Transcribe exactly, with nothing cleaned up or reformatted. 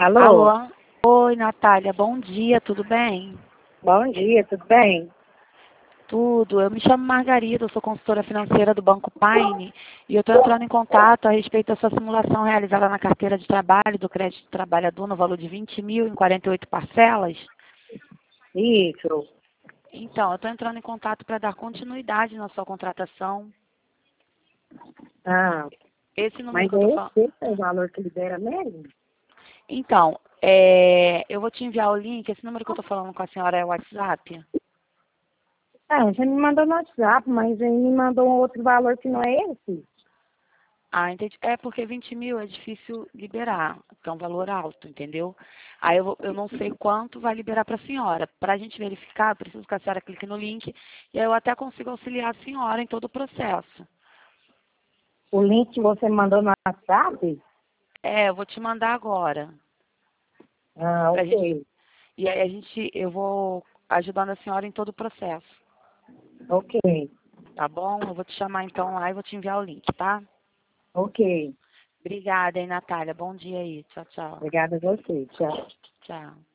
Alô? Alô? Oi, Natália, bom dia, tudo bem? Bom dia, tudo bem? Tudo. Eu me chamo Margarida, eu sou consultora financeira do Banco Paine e eu estou entrando em contato a respeito da sua simulação realizada na carteira de trabalho do crédito trabalhador no valor de vinte mil em quarenta e oito parcelas. Isso. Então, eu estou entrando em contato para dar continuidade na sua contratação. Ah, Esse número mas que eu estou é falando. esse é o valor que libera mesmo? Então, é, eu vou te enviar o link. Esse número que eu estou falando com a senhora é o WhatsApp? Ah, você me mandou no WhatsApp, mas aí me mandou um outro valor que não é esse. Ah, entendi. É porque vinte mil é difícil liberar, que é um valor alto, entendeu? Aí eu, vou- eu não sei quanto vai liberar para a senhora. Para a gente verificar, eu preciso que a senhora clique no link e aí eu até consigo auxiliar a senhora em todo o processo. O link que você me mandou no WhatsApp? É, eu vou te mandar agora. Ah, Pra gente, ok. e aí a gente, eu vou ajudando a senhora em todo o processo, Ok. tá bom? Eu vou te chamar então lá e vou te enviar o link, tá? Ok. Obrigada, hein, Natália. Bom dia aí. Tchau, tchau. Obrigada a você. Tchau. Tchau.